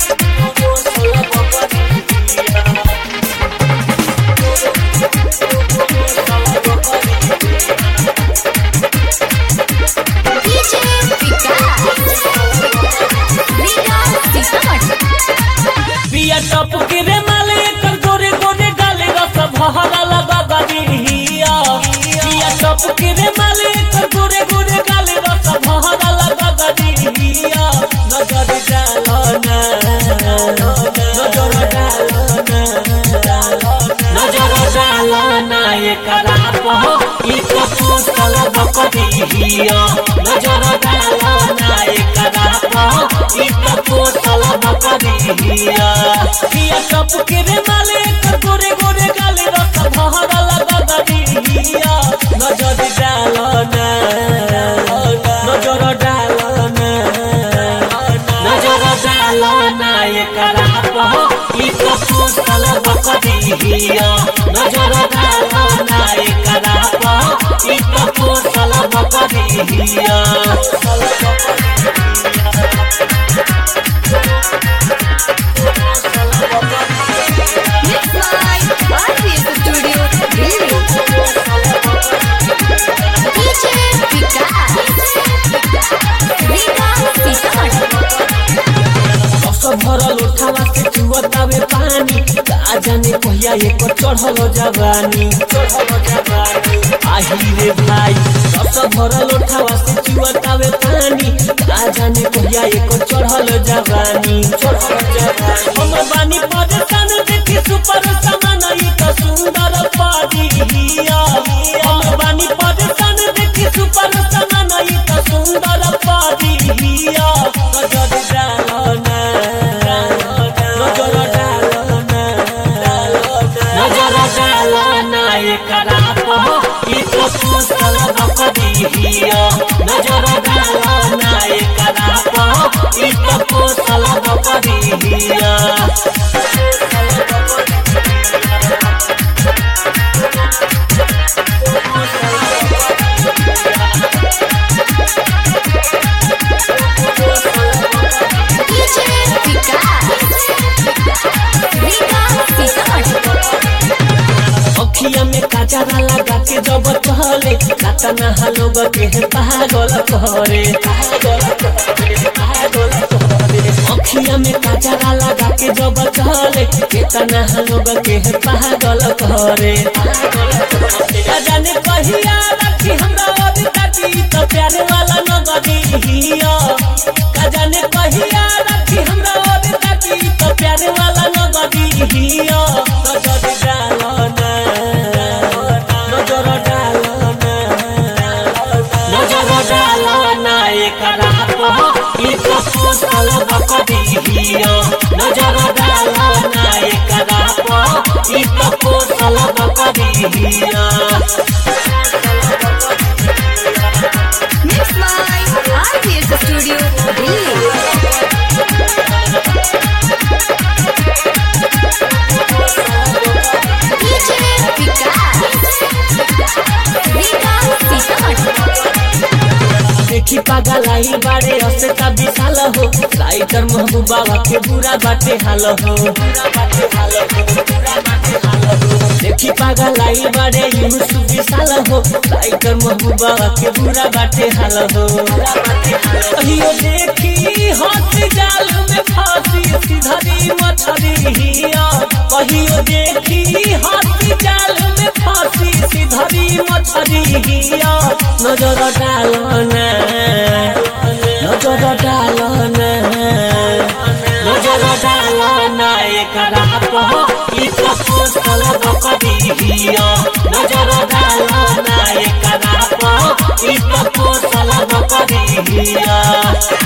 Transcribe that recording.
पिया टप के रे माले कर गोरे गोरे गाले रस भहरा लगा गदिया पिया टप के रे माले कर गोरे गोरे गाले रस भहरा लगा गदिया नजर डालना ये करा पहो ई कपूसल बकदिया नजर डालना ये करा पहो ई कपूसल बकदिया पिया टप के रे माले कर गोरे गोरे गाले रस भहरा लगा गदिया नजर डालना ये करा पहो ई कपूसल बकदिया नजर डालना ये करा पहो ई कपूसल बकदिया भरल उठावा से चुअतावे पानी का जाने कहिया एक चढ़ल जवानी आही रे भाई रस भरल उठावा से चुअतावे पानी का जाने कहिया एक चढ़ल जवानी हम बानी परेशान देखी सुपर सामान ई त सुंदर पादिया हम बानी परेशान देखी सुपर सामान ई त सुंदर पादिया गजब डालना ये करा पहो ई कपूसल बकदिया नजर डालना ये करा पहो ई कपूसल बकदिया अखिया में काजरा लगा के जब चले कातना लोग के पागल करे अखिया में काजरा लगा के जब चले केतना लोग के पागल करे जाने कहिया रखी हमरा अभी तो प्यारे वाला नगदिया जाने कहिया रखी हमरा अभी तो प्यारे वाला नगदिया ये करा पहो ई कपूसल बकदिया नजर डालना ये करा पहो ई कपूसल बकदिया Mix by RPS Studio, Delhi. DJ Vikas, देखी पागलाई बारे अस्ता विशाल हो राइटर महबूबा के बुरा बाटे हाल हो देखी पागलाई बारे यूसुफ विशाल हो राइटर महबूबा के बुरा बाटे हाल हो कहियो देखी हाथ जाल में फांसी सीधरी मछरिया कहियो देखी हाथ जाल में फांसी सीधरी मछरिया नजर डालना ये करा पहो ई कपूसल बकदिया नजर डालना ये करा पहो ई कपूसल बकदिया